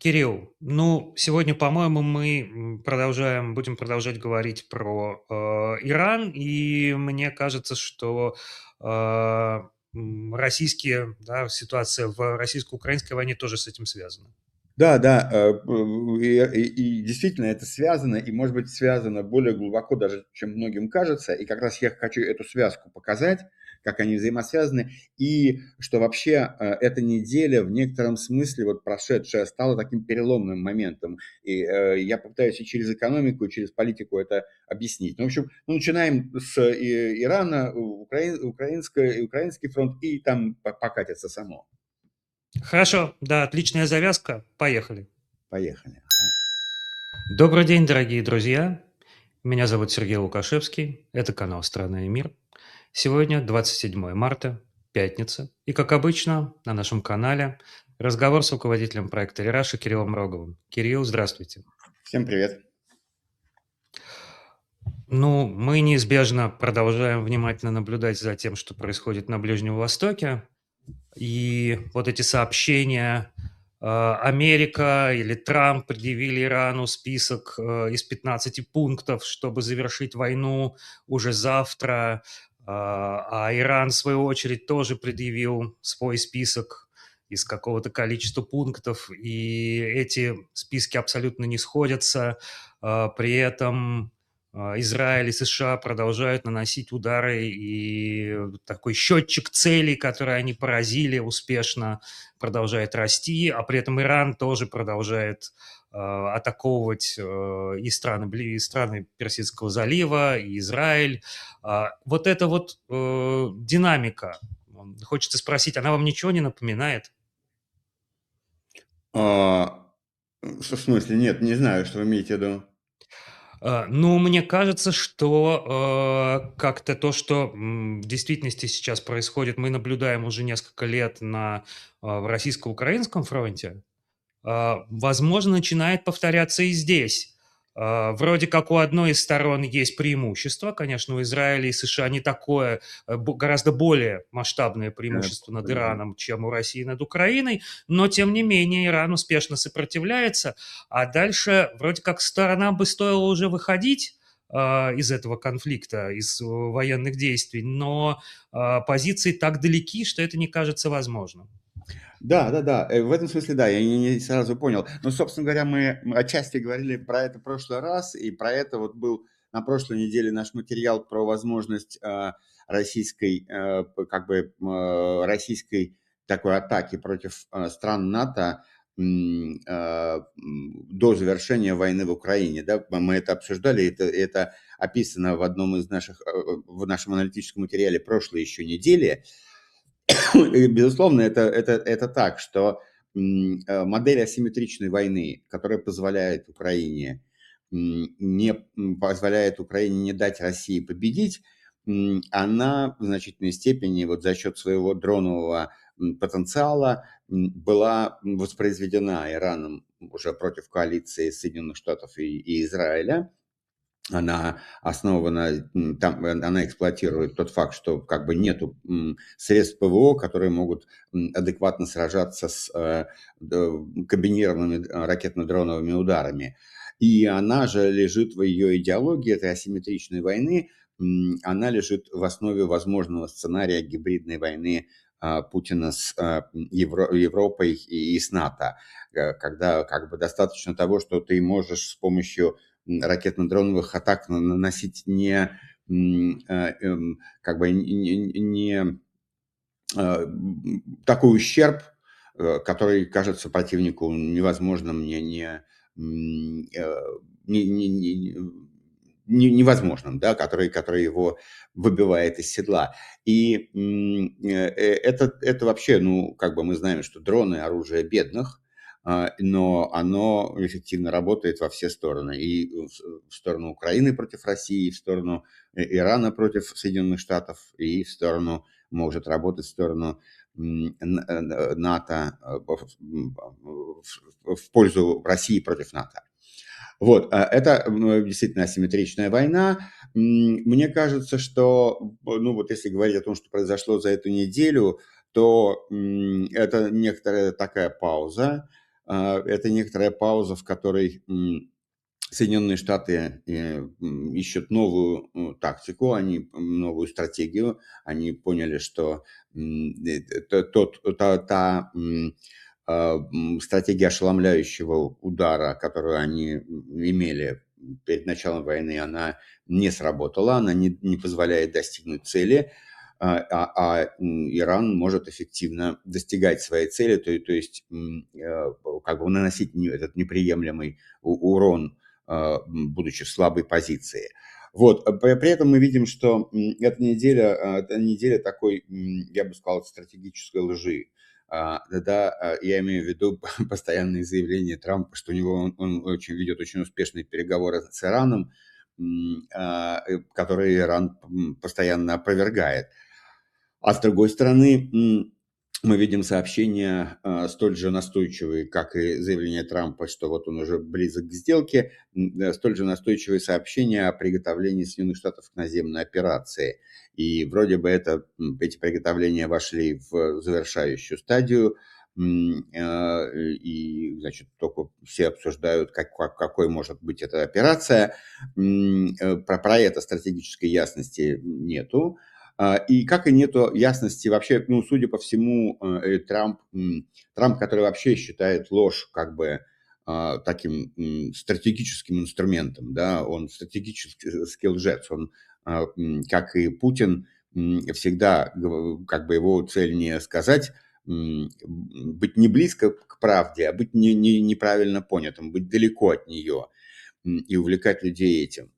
Кирилл, ну, сегодня, по-моему, мы будем продолжать говорить про Иран, и мне кажется, что ситуация в российско-украинской войне тоже с этим связана. Да, да, и действительно это связано, и, может быть, связано более глубоко даже, чем многим кажется. И как раз я хочу эту связку показать, как они взаимосвязаны, и что вообще эта неделя в некотором смысле, вот прошедшая, стала таким переломным моментом. И я попытаюсь и через экономику, и через политику это объяснить. Ну, в общем, мы начинаем с Ирана, украинский фронт, и там покатится само. Хорошо, да, отличная завязка. Поехали. Поехали. Добрый день, дорогие друзья. Меня зовут Сергей Лукашевский. Это канал «Страна и мир». Сегодня 27 марта, пятница. И, как обычно, на нашем канале разговор с руководителем проекта «Рераши» Кириллом Роговым. Кирилл, здравствуйте. Всем привет. Ну, мы неизбежно продолжаем внимательно наблюдать за тем, что происходит на Ближнем Востоке. И вот эти сообщения, Америка или Трамп предъявили Ирану список из 15 пунктов, чтобы завершить войну уже завтра, а Иран, в свою очередь, тоже предъявил свой список из какого-то количества пунктов, и эти списки абсолютно не сходятся. При этом Израиль и США продолжают наносить удары, и такой счетчик целей, которые они поразили успешно, продолжает расти, а при этом Иран тоже продолжает атаковывать и страны Персидского залива, и Израиль. Вот эта вот динамика, хочется спросить, она вам ничего не напоминает? А, в смысле? Нет, не знаю, что вы имеете в виду. Ну, мне кажется, что как-то то, что в действительности сейчас происходит, мы наблюдаем уже несколько лет в российско-украинском фронте, возможно, начинает повторяться и здесь. Вроде как у одной из сторон есть преимущество, конечно, у Израиля и США не такое, гораздо более масштабное преимущество над Ираном, чем у России над Украиной, но тем не менее Иран успешно сопротивляется, а дальше вроде как сторонам бы стоило уже выходить из этого конфликта, из военных действий, но позиции так далеки, что это не кажется возможным. Да, да, да, в этом смысле, да, я не сразу понял. Но, собственно говоря, мы отчасти говорили про это в прошлый раз, и про это вот был на прошлой неделе наш материал про возможность российской, российской такой атаки против стран НАТО до завершения войны в Украине. Да? Мы это обсуждали, это описано в одном из в нашем аналитическом материале прошлой еще недели. И, безусловно, это так, что модель асимметричной войны, которая позволяет Украине не позволяет Украине не дать России победить, она в значительной степени вот за счет своего дронового потенциала была воспроизведена Ираном уже против коалиции Соединенных Штатов и Израиля. Она основана, там, она эксплуатирует тот факт, что как бы нету средств ПВО, которые могут адекватно сражаться с комбинированными ракетно-дроновыми ударами. И она же лежит в ее идеологии этой асимметричной войны, она лежит в основе возможного сценария гибридной войны Путина с Европой и с НАТО, когда как бы достаточно того, что ты можешь с помощью ракетно-дроновых атак наносить как бы не такой ущерб, который кажется противнику невозможным, невозможным, да, который его выбивает из седла. И это вообще, ну, как бы мы знаем, что дроны – оружие бедных, но оно эффективно работает во все стороны. И в сторону Украины против России, и в сторону Ирана против Соединенных Штатов, и в сторону, может работать в сторону НАТО, в пользу России против НАТО. Вот, это действительно асимметричная война. Мне кажется, что, ну вот если говорить о том, что произошло за эту неделю, то это некоторая такая пауза. Это некоторая пауза, в которой Соединенные Штаты ищут новую тактику, новую стратегию. Они поняли, что стратегия ошеломляющего удара, которую они имели перед началом войны, она не сработала, она не позволяет достигнуть цели, Иран может эффективно достигать своей цели, то есть как бы наносить этот неприемлемый урон, будучи в слабой позиции. Вот. При этом мы видим, что эта неделя такой, я бы сказал, стратегической лжи. Я имею в виду постоянные заявления Трампа, что он ведет очень успешные переговоры с Ираном, которые Иран постоянно опровергает. А с другой стороны, мы видим сообщения столь же настойчивые, как и заявление Трампа, что вот он уже близок к сделке, столь же настойчивые сообщения о приготовлении Соединенных Штатов к наземной операции. И вроде бы эти приготовления вошли в завершающую стадию, и, значит, только все обсуждают, какой может быть эта операция. Про это стратегической ясности нету. И как и нету ясности вообще, судя по всему, Трамп, который вообще считает ложь как бы таким стратегическим инструментом, да, он стратегический лжец, он, как и Путин, всегда, как бы его цель не сказать, быть не близко к правде, а быть неправильно понятым, быть далеко от нее и увлекать людей этим.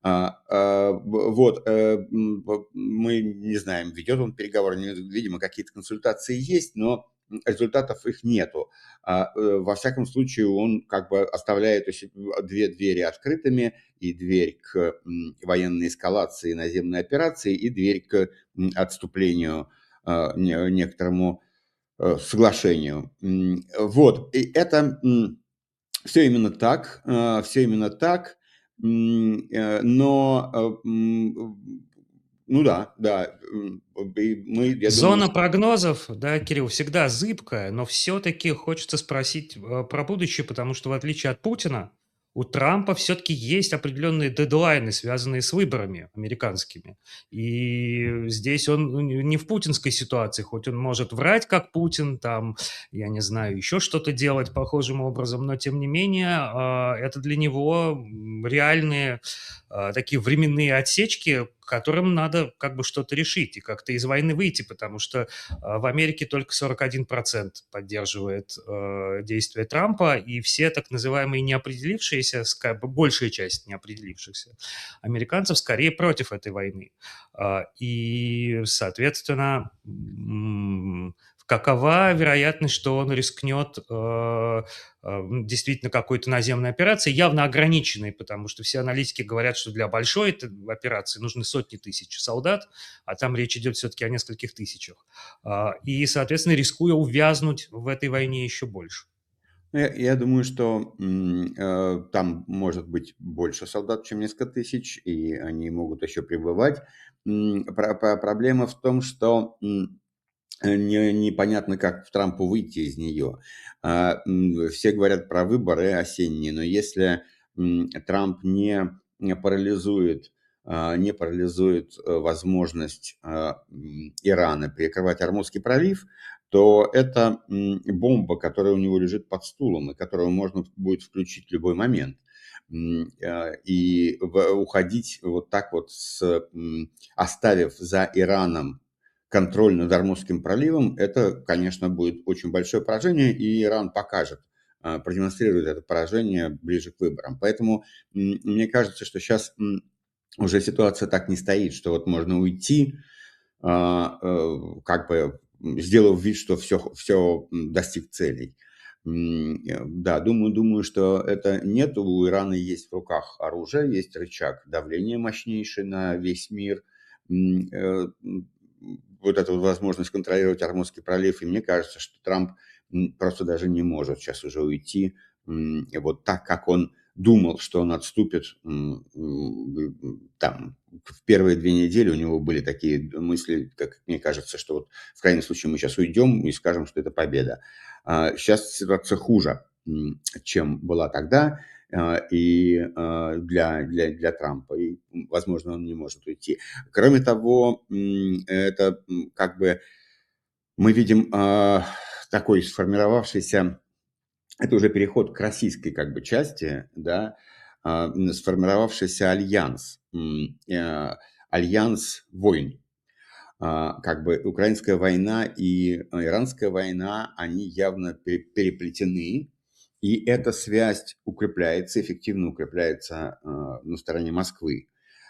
Вот, мы не знаем, ведет он переговоры, видимо, какие-то консультации есть, но результатов их нету. Во всяком случае, он как бы оставляет две двери открытыми, и дверь к военной эскалации наземной операции, и дверь к отступлению некоторому соглашению. Вот, и это все именно так, но, да, я думаю, Зона что... прогнозов, да, Кирилл, всегда зыбкая, но все-таки хочется спросить про будущее, потому что в отличие от Путина, у Трампа все-таки есть определенные дедлайны, связанные с выборами американскими. И здесь он не в путинской ситуации, хоть он может врать, как Путин, там, я не знаю, еще что-то делать похожим образом, но тем не менее это для него реальные такие временные отсечки, которым надо как бы что-то решить и как-то из войны выйти, потому что в Америке только 41% поддерживает действия Трампа, и все так называемые неопределившиеся, как бы большая часть неопределившихся американцев скорее против этой войны. И, соответственно, какова вероятность, что он рискнет действительно какой-то наземной операции, явно ограниченной, потому что все аналитики говорят, что для большой операции нужны сотни тысяч солдат, а там речь идет все-таки о нескольких тысячах. И, соответственно, рискуя увязнуть в этой войне еще больше. Я думаю, что там может быть больше солдат, чем несколько тысяч, и они могут еще прибывать. Проблема в том, что непонятно, как Трампу выйти из нее. Все говорят про выборы осенние, но если Трамп не парализует возможность Ирана перекрывать Ормузский пролив, то это бомба, которая у него лежит под стулом, и которую можно будет включить в любой момент. И уходить вот так вот, оставив за Ираном контроль над Ормузским проливом, это, конечно, будет очень большое поражение, и Иран продемонстрирует это поражение ближе к выборам. Поэтому мне кажется, что сейчас уже ситуация так не стоит, что вот можно уйти, как бы сделав вид, что все достиг целей. Да, думаю, что это нет. У Ирана есть в руках оружие, есть рычаг давления мощнейший на весь мир. Вот эту возможность контролировать Ормузский пролив. И мне кажется, что Трамп просто даже не может сейчас уже уйти вот так, как он думал, что он отступит. Там в первые 2 недели у него были такие мысли, как мне кажется, что вот в крайнем случае мы сейчас уйдем и скажем, что это победа. Сейчас ситуация хуже. чем была тогда, и для Трампа. И, возможно, он не может уйти. Кроме того, это как бы мы видим такой сформировавшийся, это уже переход к российской как бы части, да, сформировавшийся альянс, альянс войн. Как бы украинская война и иранская война, они явно переплетены, и эта связь укрепляется, эффективно укрепляется на стороне Москвы.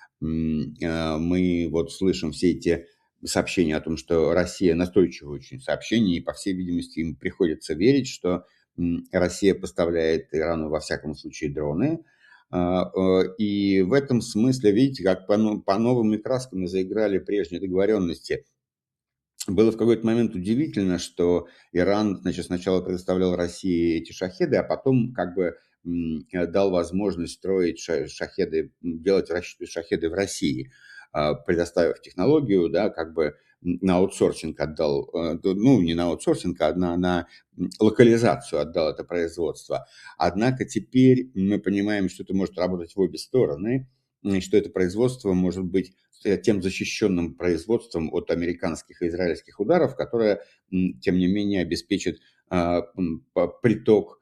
Мы вот слышим все эти сообщения о том, что Россия, настойчивые очень сообщения, и, по всей видимости, им приходится верить, что Россия поставляет Ирану, во всяком случае, дроны. И в этом смысле, видите, как по новым краскам заиграли прежние договоренности. Было в какой-то момент удивительно, что Иран, значит, сначала предоставлял России эти шахеды, а потом как бы дал возможность строить шахеды, делать шахеды в России, предоставив технологию, да, как бы на аутсорсинг отдал, ну, не на аутсорсинг, а на локализацию отдал это производство. Однако теперь мы понимаем, что это может работать в обе стороны, и что это производство может быть тем защищенным производством от американских и израильских ударов, которое, тем не менее, обеспечит приток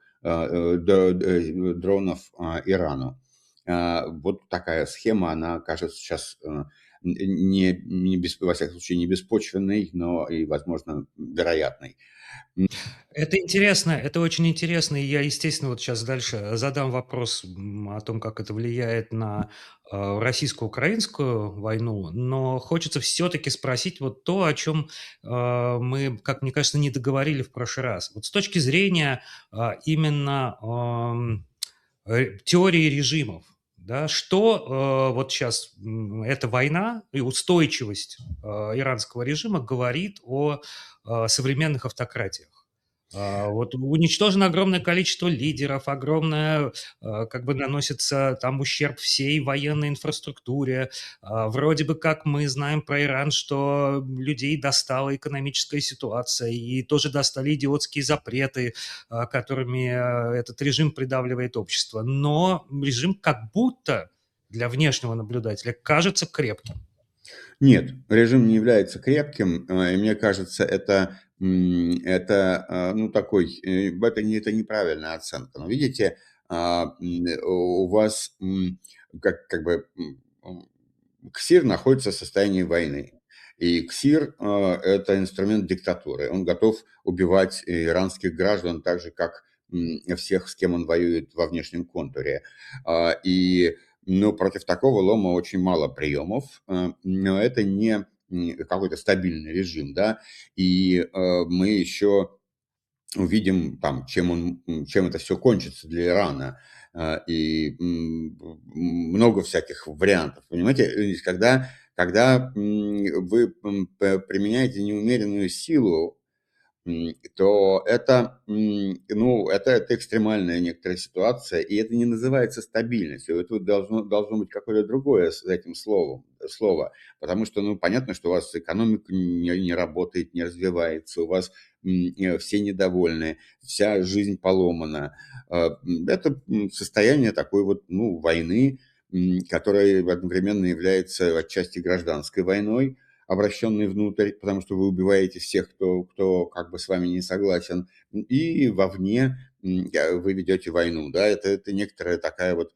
дронов Ирану. Вот такая схема, она кажется сейчас во всяком случае, не беспочвенной, но и, возможно, вероятной. Это интересно, это очень интересно. И я, естественно, вот сейчас дальше задам вопрос о том, как это влияет на российско-украинскую войну, но хочется все-таки спросить вот то, о чем мы, как мне кажется, не договорили в прошлый раз. Вот с точки зрения именно теории режимов, да, что вот сейчас эта война и устойчивость иранского режима говорит о современных автократиях. Вот уничтожено огромное количество лидеров, огромное, как бы наносится там ущерб всей военной инфраструктуре. Вроде бы как мы знаем про Иран, что людей достала экономическая ситуация, и тоже достали идиотские запреты, которыми этот режим придавливает общество. Но режим как будто для внешнего наблюдателя кажется крепким. Нет, режим не является крепким, и мне кажется, ну, такой, это неправильная оценка. Но видите, у вас как бы КСИР находится в состоянии войны. И КСИР это инструмент диктатуры. Он готов убивать иранских граждан так же, как всех, с кем он воюет во внешнем контуре. И но против такого лома очень мало приемов, но это не какой-то стабильный режим, да, и мы еще увидим, там, чем это все кончится для Ирана, и много всяких вариантов, понимаете, когда вы применяете неумеренную силу, то это, ну, это экстремальная некоторая ситуация, и это не называется стабильностью. Это вот должно быть какое-то другое с этим слово. Потому что, ну, понятно, что у вас экономика не работает, не развивается, у вас все недовольны, вся жизнь поломана. Это состояние такой вот, ну, войны, которая одновременно является отчасти гражданской войной, обращенный внутрь, потому что вы убиваете всех, кто как бы с вами не согласен, и вовне вы ведете войну, да, это некоторая такая вот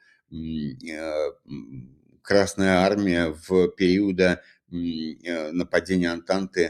Красная Армия в периода нападения Антанты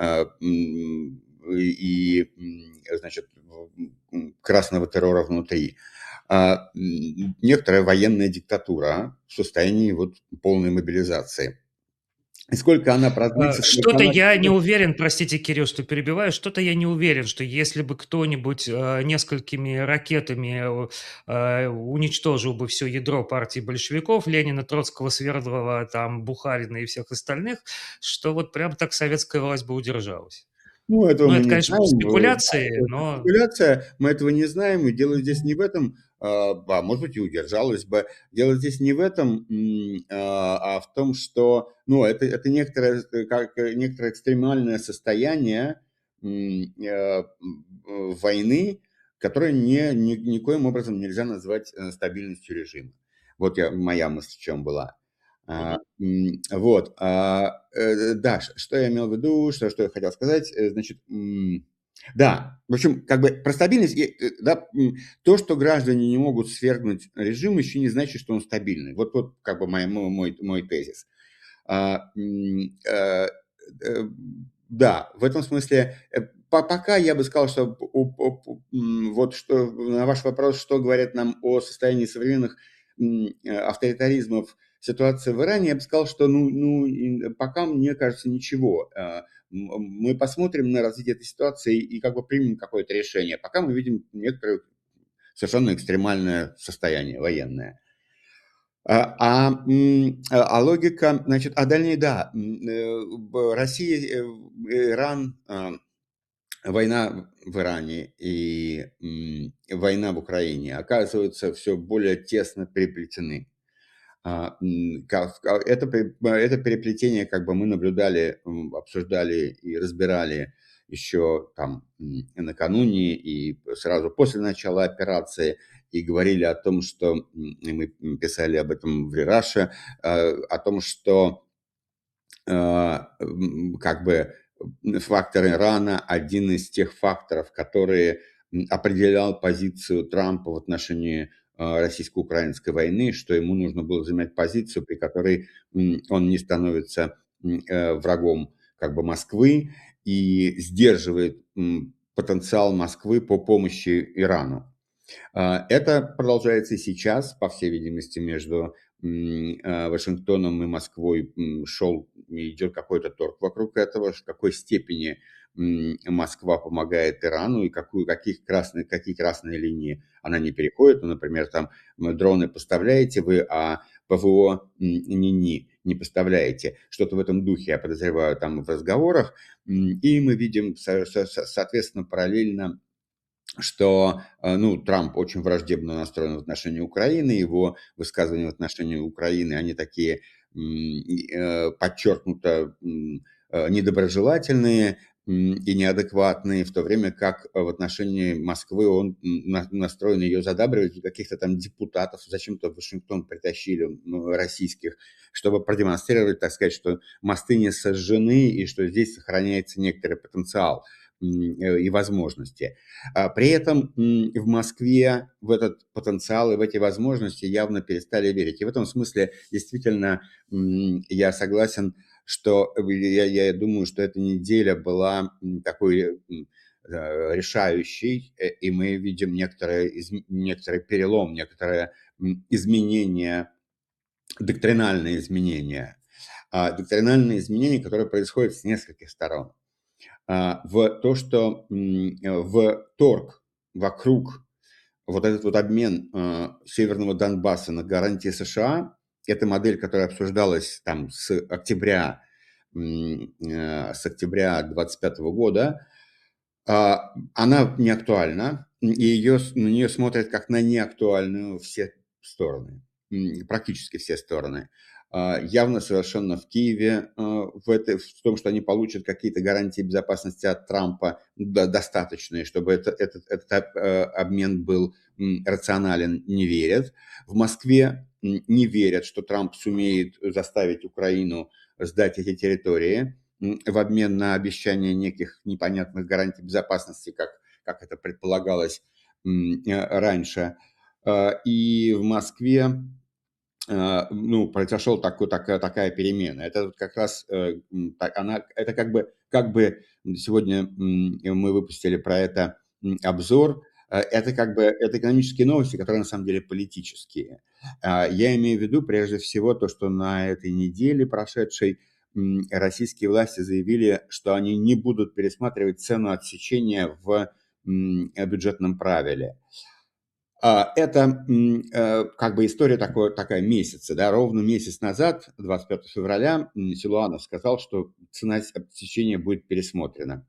и, значит, красного террора внутри. Некоторая военная диктатура в состоянии вот полной мобилизации. И сколько она продлится, сколько Что-то она... я не уверен, простите, Кирилл, что перебиваю, что-то я не уверен, что если бы кто-нибудь несколькими ракетами уничтожил бы все ядро партии большевиков, Ленина, Троцкого, Свердлова, там, Бухарина и всех остальных, что вот прям так советская власть бы удержалась. Ну, этого Ну, мы это, не конечно, знаем. Да, спекуляции, это но спекуляция, мы этого не знаем, и дело здесь не в этом, может быть, и удержалось бы. Дело здесь не в этом, а в том, что, ну, это некоторое, некоторое экстремальное состояние войны, которое никоим образом нельзя назвать стабильностью режима. Вот моя мысль в чем была. Мгм. Вот. Да, что я имел в виду, что я хотел сказать. Значит, да, в общем, как бы про стабильность, да, то, что граждане не могут свергнуть режим, еще не значит, что он стабильный. Вот как бы мой тезис. А, м, э, э, да, в этом смысле, пока я бы сказал, что вот что на ваш вопрос, что говорят нам о состоянии современных авторитаризмов ситуации в Иране, я бы сказал, что пока, мне кажется, ничего. Мы посмотрим на развитие этой ситуации и как бы примем какое-то решение. Пока мы видим некоторое совершенно экстремальное состояние военное. Логика, значит, дальнее, да, Россия, Иран, война в Иране и война в Украине оказываются все более тесно переплетены. Это переплетение как бы мы наблюдали, обсуждали и разбирали еще там накануне и сразу после начала операции, и говорили о том, что и мы писали об этом в Рераше, о том, что как бы фактор Ирана один из тех факторов, которые определял позицию Трампа в отношении российско-украинской войны, что ему нужно было занять позицию, при которой он не становится врагом как бы Москвы и сдерживает потенциал Москвы по помощи Ирану. Это продолжается и сейчас, по всей видимости, между Вашингтоном и Москвой идет какой-то торг вокруг этого, в какой степени Москва помогает Ирану и какие красные линии она не переходит. Ну, например, там дроны поставляете вы, а ПВО не поставляете. Что-то в этом духе, я подозреваю, там в разговорах. И мы видим, соответственно, параллельно, что Трамп очень враждебно настроен в отношении Украины, его высказывания в отношении Украины, они такие подчеркнуто недоброжелательные и неадекватные, в то время как в отношении Москвы он настроен ее задабривать, каких-то там депутатов зачем-то в Вашингтон притащили российских, чтобы продемонстрировать, так сказать, что мосты не сожжены и что здесь сохраняется некоторый потенциал и возможности. При этом в Москве в этот потенциал и в эти возможности явно перестали верить. И в этом смысле действительно я согласен, что я думаю, что эта неделя была такой решающей, и мы видим некоторый перелом, некоторое изменение, доктринальные изменения. Доктринальные изменения, которые происходят с нескольких сторон. В то, что в торг вокруг вот этот вот обмен Северного Донбасса на гарантии США, это модель, которая обсуждалась там с октября 25 года, она не актуальна, и на нее смотрят как на неактуальную все стороны, практически все стороны. Явно совершенно в Киеве в том, что они получат какие-то гарантии безопасности от Трампа достаточные, чтобы этот обмен был рационален, не верят. В Москве не верят, что Трамп сумеет заставить Украину сдать эти территории в обмен на обещание неких непонятных гарантий безопасности, как это предполагалось раньше. И в Москве произошел такая перемена. Это вот как раз это как бы сегодня мы выпустили про это обзор. Это как бы это экономические новости, которые на самом деле политические. Я имею в виду прежде всего то, что на этой неделе прошедшей российские власти заявили, что они не будут пересматривать цену отсечения в бюджетном правиле. Это как бы история такая месяца, да, ровно месяц назад, 25 февраля, Силуанов сказал, что цена отсечения будет пересмотрена.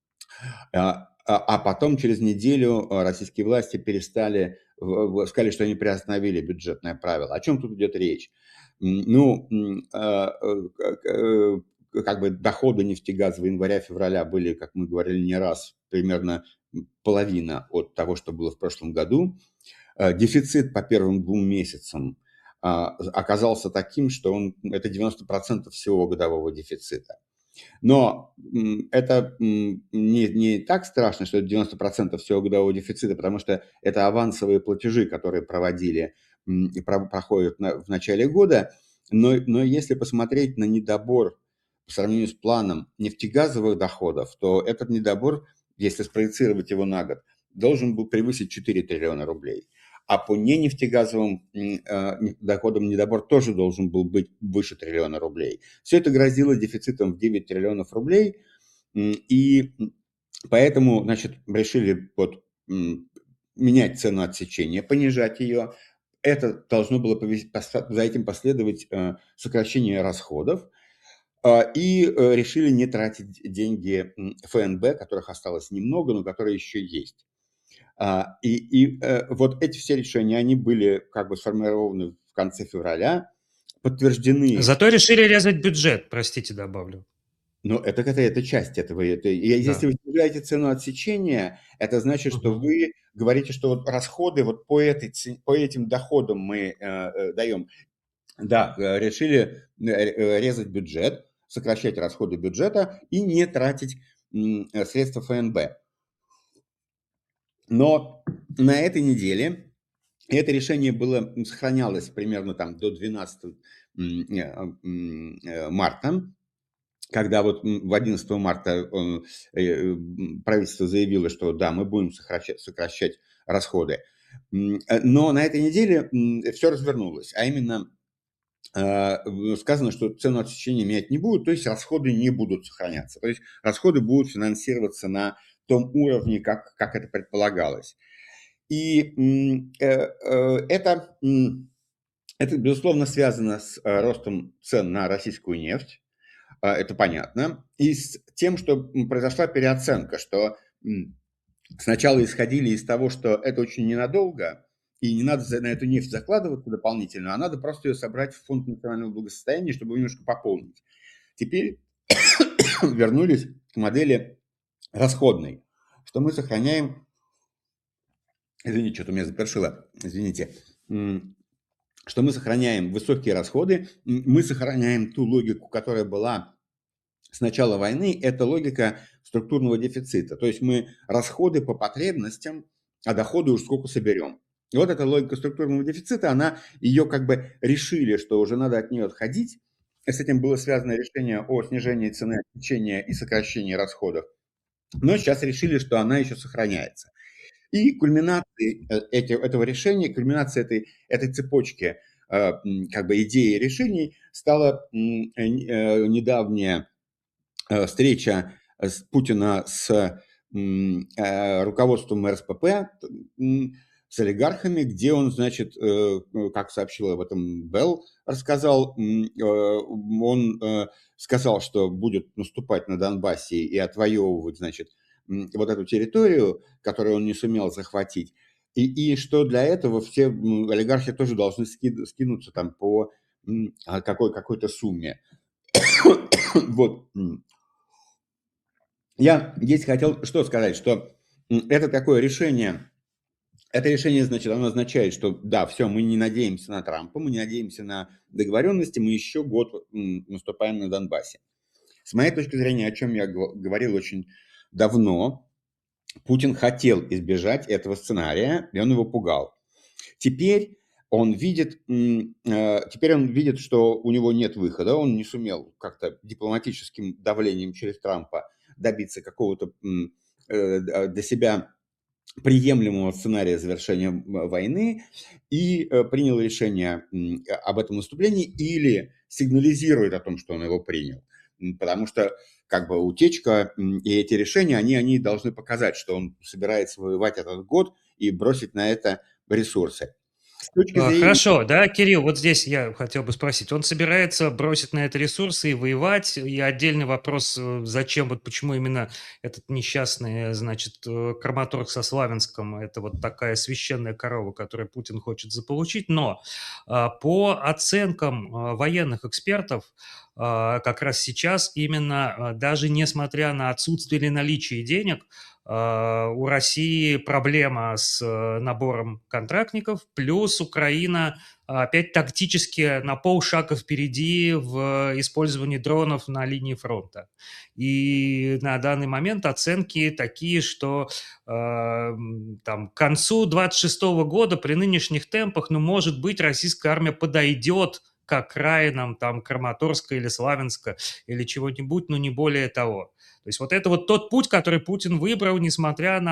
А потом через неделю российские власти сказали, что они приостановили бюджетное правило. О чем тут идет речь? Как бы доходы нефтегаза января-февраля были, как мы говорили не раз, примерно половина от того, что было в прошлом году. Дефицит по первым 2 месяцам оказался таким, что это 90% всего годового дефицита. Но это не так страшно, что это 90% всего годового дефицита, потому что это авансовые платежи, которые проводили и проходят в начале года. Но если посмотреть на недобор по сравнению с планом нефтегазовых доходов, то этот недобор, если спроецировать его на год, должен был превысить 4 триллиона рублей. А по ненефтегазовым доходам недобор тоже должен был быть выше триллиона рублей. Все это грозило дефицитом в 9 триллионов рублей, и поэтому, значит, решили менять цену отсечения, понижать ее. Это должно было за этим последовать сокращение расходов, и решили не тратить деньги ФНБ, которых осталось немного, но которые еще есть. Вот эти все решения, они были как бы сформированы в конце февраля, подтверждены. Зато решили резать бюджет, простите, добавлю. Но это часть этого. Если вы снижаете цену отсечения, это значит, что вы говорите, что вот расходы вот по этим доходам мы даем. Да, решили резать бюджет, сокращать расходы бюджета и не тратить средства ФНБ. Но на этой неделе это решение сохранялось примерно там до 12 марта, когда вот в 11 марта правительство заявило, что да, мы будем сокращать расходы. Но на этой неделе все развернулось, а именно сказано, что цену отсечения менять не будут, то есть расходы не будут сохраняться. То есть расходы будут финансироваться на том уровне, как это предполагалось. И это, безусловно, связано с ростом цен на российскую нефть, это понятно, и с тем, что произошла переоценка, что сначала исходили из того, что это очень ненадолго, и не надо на эту нефть закладываться дополнительно, а надо просто ее собрать в фонд национального благосостояния, чтобы немножко пополнить. Теперь вернулись к модели расходной, что мы сохраняем... Извините, что-то меня запершило, извините. Что мы сохраняем высокие расходы, мы сохраняем ту логику, которая была с начала войны, это логика структурного дефицита. То есть мы расходы по потребностям, а доходы уж сколько соберем. И вот эта логика структурного дефицита, ее как бы решили, что уже надо от нее отходить. И с этим было связано решение о снижении цены отсечения и сокращении расходов. Но сейчас решили, что она еще сохраняется. И кульминацией этого решения, кульминацией этой цепочки как бы идеи решений стала недавняя встреча Путина с руководством РСПП, с олигархами, где он, значит, как сообщил об этом Белл, рассказал, он сказал, что будет наступать на Донбассе и отвоевывать, значит, вот эту территорию, которую он не сумел захватить, и что для этого все олигархи тоже должны скинуться там по какой-то сумме. Вот. Я здесь хотел что сказать, что это такое решение, значит, оно означает, что да, все, мы не надеемся на Трампа, мы не надеемся на договоренности, мы еще год наступаем на Донбассе. С моей точки зрения, о чем я говорил очень давно, Путин хотел избежать этого сценария, и он его пугал. Теперь он видит, что у него нет выхода, он не сумел как-то дипломатическим давлением через Трампа добиться какого-то для себя приемлемого сценария завершения войны и принял решение об этом наступлении или сигнализирует о том, что он его принял. Потому что как бы утечка и эти решения, они должны показать, что он собирается воевать этот год и бросить на это ресурсы. Хорошо, да, Кирилл, вот здесь я хотел бы спросить. Он собирается бросить на это ресурсы и воевать, и отдельный вопрос, зачем, вот почему именно этот несчастный, значит, Краматорск со Славянском, это вот такая священная корова, которую Путин хочет заполучить, но по оценкам военных экспертов, как раз сейчас именно, даже несмотря на отсутствие или наличие денег, у России проблема с набором контрактников, плюс Украина опять тактически на полшага впереди в использовании дронов на линии фронта. И на данный момент оценки такие, что там, к концу 26 года при нынешних темпах, ну, может быть, российская армия подойдет к окраинам там Краматорска или Славянска или чего-нибудь, но не более того. То есть вот это вот тот путь, который Путин выбрал, несмотря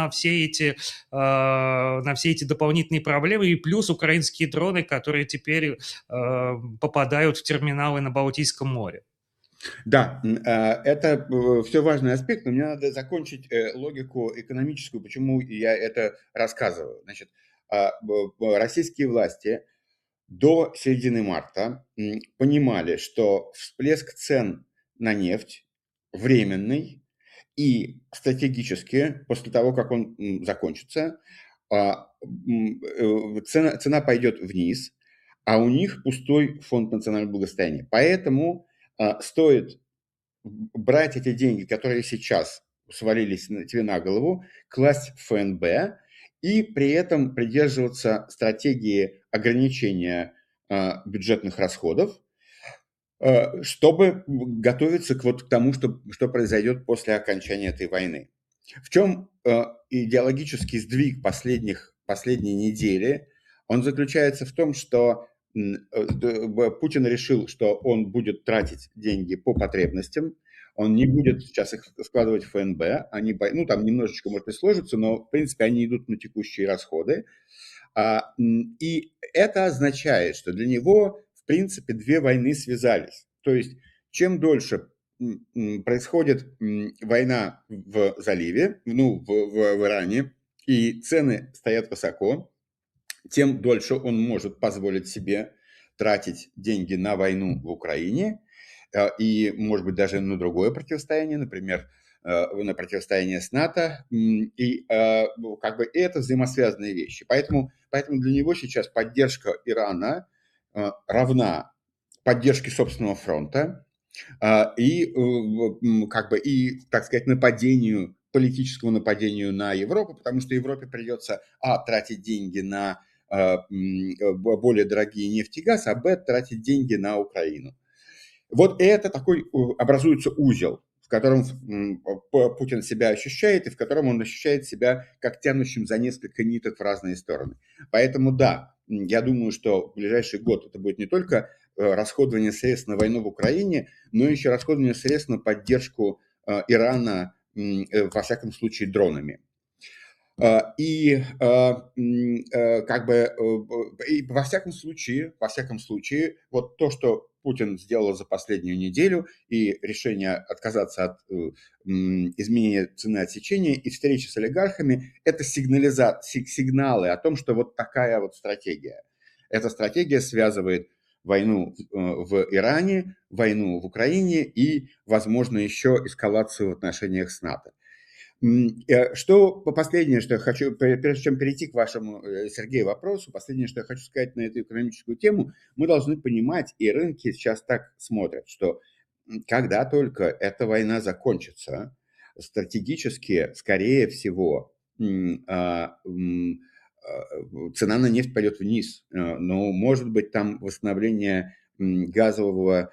на все эти дополнительные проблемы, и плюс украинские дроны, которые теперь попадают в терминалы на Балтийском море. Да, это все важный аспект, но мне надо закончить логику экономическую, почему я это рассказываю. Значит, российские власти до середины марта понимали, что всплеск цен на нефть временный, и стратегически, после того, как он закончится, цена пойдет вниз, а у них пустой фонд национального благосостояния. Поэтому стоит брать эти деньги, которые сейчас свалились тебе на голову, класть в ФНБ и при этом придерживаться стратегии ограничения бюджетных расходов, чтобы готовиться к тому, что произойдет после окончания этой войны. В чем идеологический сдвиг последней недели? Он заключается в том, что Путин решил, что он будет тратить деньги по потребностям, он не будет сейчас их складывать в ФНБ, ну, там немножечко, может, и сложится, но, в принципе, они идут на текущие расходы. И это означает, что для него, в принципе, две войны связались. То есть, чем дольше происходит война в заливе, ну, в Иране, и цены стоят высоко, тем дольше он может позволить себе тратить деньги на войну в Украине и, может быть, даже на другое противостояние, например, на противостояние с НАТО, и как бы это взаимосвязанные вещи. Поэтому для него сейчас поддержка Ирана равна поддержке собственного фронта и как бы и, так сказать, политическому нападению на Европу, потому что Европе придется тратить деньги на более дорогие нефть и газ, а тратить деньги на Украину. Вот это такой образуется узел, в котором Путин себя ощущает, и в котором он ощущает себя как тянущим за несколько ниток в разные стороны. Поэтому да, я думаю, что в ближайший год это будет не только расходование средств на войну в Украине, но еще расходование средств на поддержку Ирана, во всяком случае, дронами. И как бы и во всяком случае, вот то, что Путин сделал за последнюю неделю, и решение отказаться от изменения цены отсечения и встречи с олигархами, это сигналы о том, что вот такая вот стратегия. Эта стратегия связывает войну в Иране, войну в Украине и, возможно, еще эскалацию в отношениях с НАТО. Последнее, что я хочу, прежде чем перейти к вашему, Сергей, вопросу, последнее, что я хочу сказать на эту экономическую тему, мы должны понимать, и рынки сейчас так смотрят, что когда только эта война закончится, стратегически, скорее всего, цена на нефть пойдет вниз, но может быть там восстановление газовой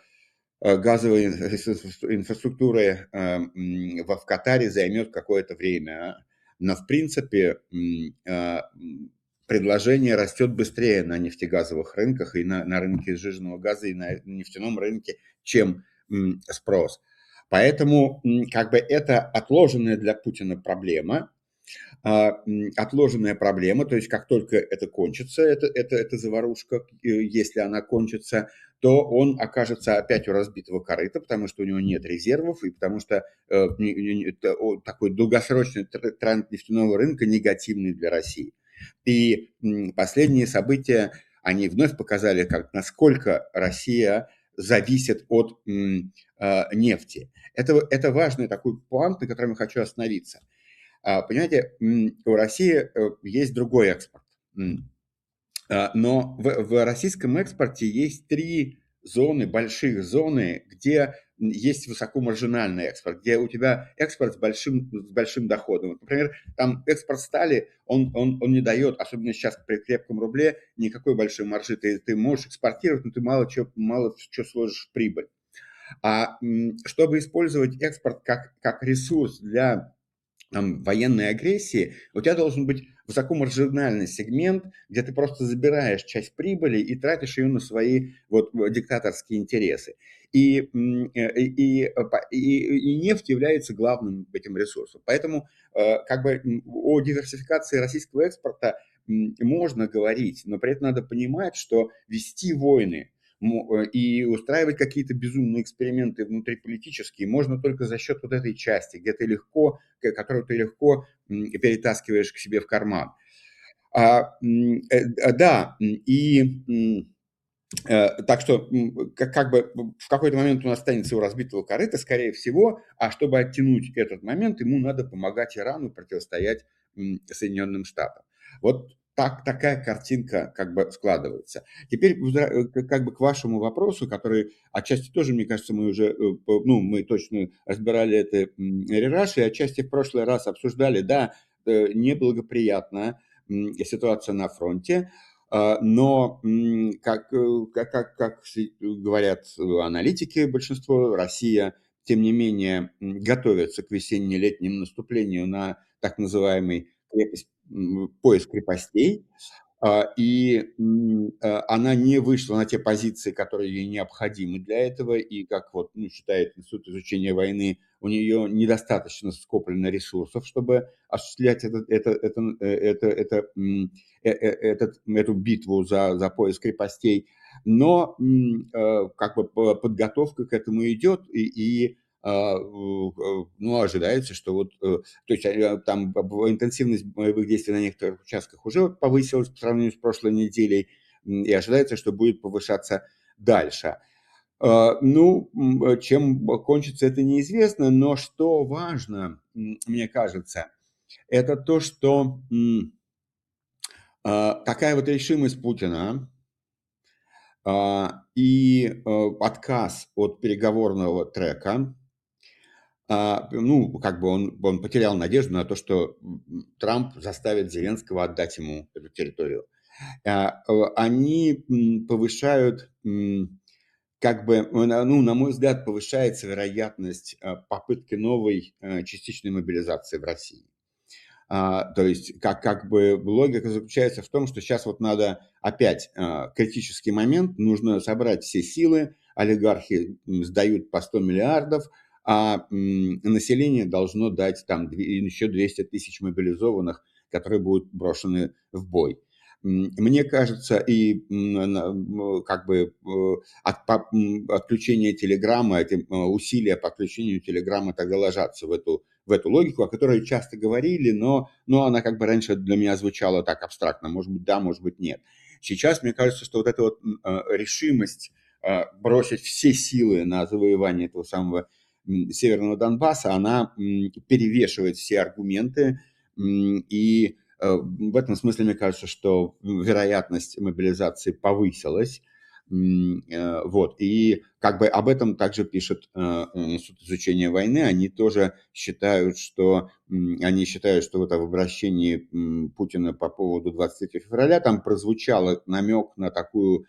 инфраструктуры в Катаре займет какое-то время. Но, в принципе, предложение растет быстрее на нефтегазовых рынках и на рынке сжиженного газа и на нефтяном рынке, чем спрос. Поэтому как бы это отложенная для Путина проблема, то есть как только это кончится, эта заварушка, если она кончится, то он окажется опять у разбитого корыта, потому что у него нет резервов, и потому что такой долгосрочный тренд нефтяного рынка негативный для России. И последние события, они вновь показали, насколько Россия зависит от нефти. Это важный такой план, на котором я хочу остановиться. Понимаете, у России есть другой экспорт. Но в российском экспорте есть три зоны, больших зоны, где есть высокомаржинальный экспорт, где у тебя экспорт с большим доходом. Вот, например, там экспорт стали, он не дает, особенно сейчас при крепком рубле, никакой большой маржи. Ты можешь экспортировать, но ты мало что сложишь в прибыль. Чтобы использовать экспорт как ресурс для военной агрессии, у тебя должен быть высокомаржинальный сегмент, где ты просто забираешь часть прибыли и тратишь ее на свои вот диктаторские интересы. И нефть является главным этим ресурсом. Поэтому как бы о диверсификации российского экспорта можно говорить, но при этом надо понимать, что вести войны и устраивать какие-то безумные эксперименты внутриполитические можно только за счет вот этой части, которую ты легко перетаскиваешь к себе в карман. Да, так что как бы в какой-то момент он останется у разбитого корыта, скорее всего, а чтобы оттянуть этот момент, ему надо помогать Ирану противостоять Соединенным Штатам. Вот такая картинка как бы складывается. Теперь как бы к вашему вопросу, который отчасти тоже, мне кажется, мы точно разбирали это рераш, и отчасти в прошлый раз обсуждали, да, неблагоприятная ситуация на фронте. Но, как говорят аналитики, большинство, Россия, тем не менее, готовится к весенне-летнему наступлению на так называемый пояс крепостей. Она не вышла на те позиции, которые ей необходимы для этого, и, как вот считает Институт изучения войны, у нее недостаточно скоплено ресурсов, чтобы осуществлять эту битву за поиск крепостей. Но как бы подготовка к этому идет, ожидается, что то есть там интенсивность боевых действий на некоторых участках уже повысилась по сравнению с прошлой неделей, и ожидается, что будет повышаться дальше. Чем кончится, это неизвестно, но что важно, мне кажется, это то, что такая вот решимость Путина и отказ от переговорного трека, как бы он потерял надежду на то, что Трамп заставит Зеленского отдать ему эту территорию. Они повышают, как бы, на мой взгляд, повышается вероятность попытки новой частичной мобилизации в России. То есть как бы логика заключается в том, что сейчас вот надо опять критический момент, нужно собрать все силы, олигархи сдают по 100 миллиардов, а население должно дать там еще 200 тысяч мобилизованных, которые будут брошены в бой. Мне кажется, и как бы отключение телеграммы, эти усилия по отключению телеграммы тогда ложатся в эту логику, о которой часто говорили, но она как бы раньше для меня звучала так абстрактно. Может быть, да, может быть, нет. Сейчас мне кажется, что вот эта вот решимость бросить все силы на завоевание этого самого Северного Донбасса, она перевешивает все аргументы, и в этом смысле мне кажется, что вероятность мобилизации повысилась. Вот. И как бы об этом также пишет Институт изучения войны. Они тоже считают, что вот в обращении Путина по поводу 23 февраля там прозвучал намек на такую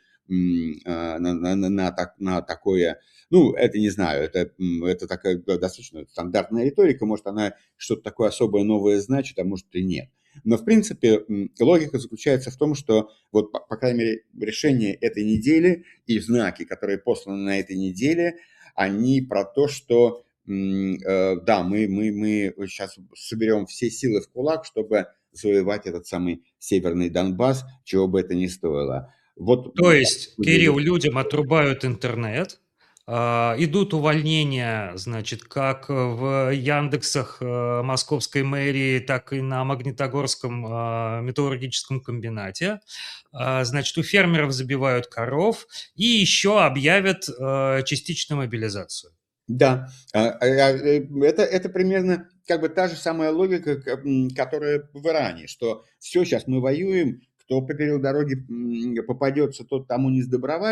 на такое, это не знаю, это такая достаточно стандартная риторика, может, она что-то такое особое новое значит, а может и нет. Но, в принципе, логика заключается в том, что вот, по крайней мере, решение этой недели и знаки, которые посланы на этой неделе, они про то, что да, мы сейчас соберем все силы в кулак, чтобы завоевать этот самый Северный Донбасс, чего бы это ни стоило. Вот, То есть, Кирилл, людям отрубают интернет, идут увольнения, значит, как в Яндексах московской мэрии, так и на Магнитогорском металлургическом комбинате. Значит, у фермеров забивают коров и еще объявят частичную мобилизацию. Да, это примерно как бы та же самая логика, которая в Иране, что все, сейчас мы воюем, кто поперек дороги попадется, тот тому не сдобровать,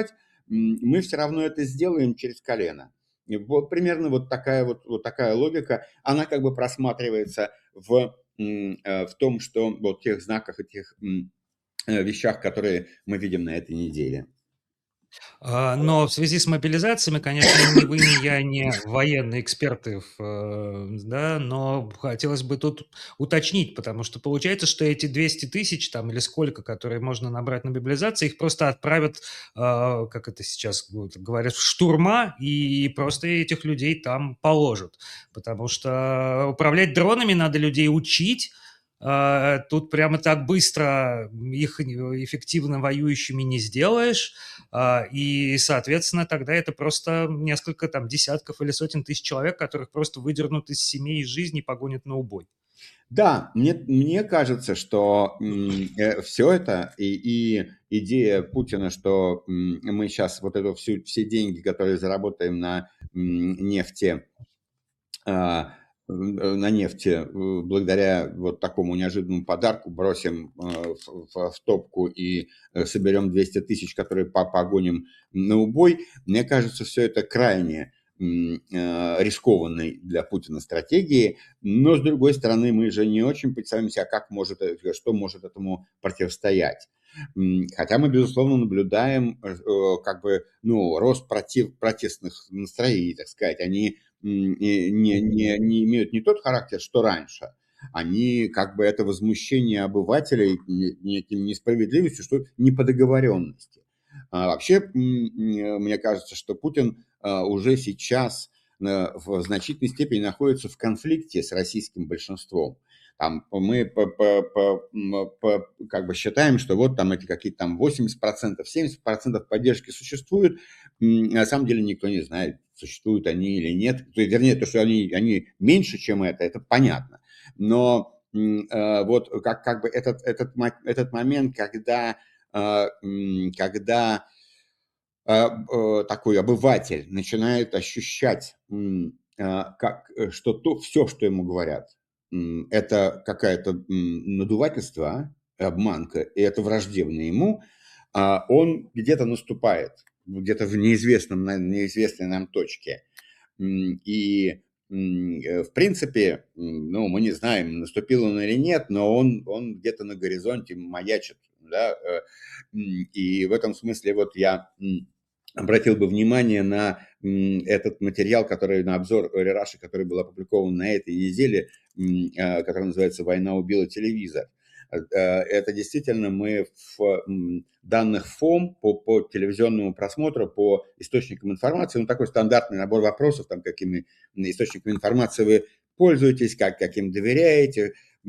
мы все равно это сделаем через колено. И вот примерно вот такая логика, она как бы просматривается в том, что вот тех знаках и тех вещах, которые мы видим на этой неделе. Но в связи с мобилизациями, конечно, ни вы, ни я не военные эксперты, да, но хотелось бы тут уточнить, потому что получается, что эти 200 тысяч там или сколько, которые можно набрать на мобилизации, их просто отправят, как это сейчас говорят, в штурма, и просто этих людей там положат. Потому что управлять дронами надо людей учить, тут прямо так быстро их эффективно воюющими не сделаешь. И, соответственно, тогда это просто несколько там десятков или сотен тысяч человек, которых просто выдернут из семей, из жизни и погонят на убой. Да, мне кажется, что все это и идея Путина, что мы сейчас вот это все деньги, которые заработаем нефти, на нефти благодаря вот такому неожиданному подарку бросим в топку и соберем 200 тысяч, которые погоним на убой. Мне кажется, все это крайне рискованной для Путина стратегии, но с другой стороны мы же не очень представляем себе, что может этому противостоять. Хотя мы, безусловно, наблюдаем как бы, ну, рост протестных настроений, так сказать. Они не имеют не тот характер, что раньше. Они как бы это возмущение обывателей неким несправедливостью, что не по договоренности. Вообще, мне кажется, что Путин уже сейчас в значительной степени находится в конфликте с российским большинством. Там мы как бы считаем, что вот там эти какие-то там 80%, 70% поддержки существуют. На самом деле никто не знает, существуют они или нет. То есть, вернее, то, что они меньше, чем это понятно. Но вот как бы этот момент, когда такой обыватель начинает ощущать, что все, что ему говорят, это какое-то надувательство, обманка, и это враждебно ему, он где-то наступает, где-то в неизвестной нам точке. И в принципе, ну, мы не знаем, наступил он или нет, но он где-то на горизонте маячит, да, и в этом смысле вот я обратил бы внимание на этот материал, на обзор Рераши, который был опубликован на этой неделе, который называется «Война убила телевизор». Это действительно мы в данных ФОМ по телевизионному просмотру, по источникам информации, ну, такой стандартный набор вопросов, там, какими источниками информации вы пользуетесь, каким доверяете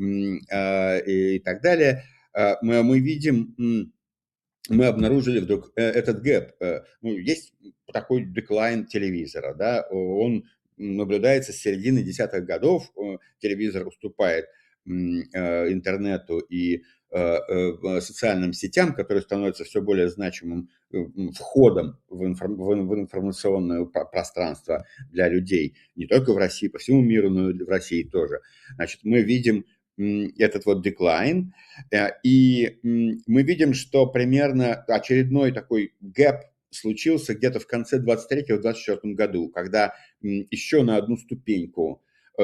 и так далее. Мы видим, мы обнаружили вдруг этот гэп. Ну, есть такой деклайн телевизора, да, он наблюдается с середины десятых годов, телевизор уступает интернету и социальным сетям, которые становятся все более значимым входом в информационное пространство для людей, не только в России, по всему миру, но и в России тоже. Значит, мы видим этот вот деклайн, и мы видим, что примерно очередной такой гэп случился где-то в конце 23-24 году, когда еще на одну ступеньку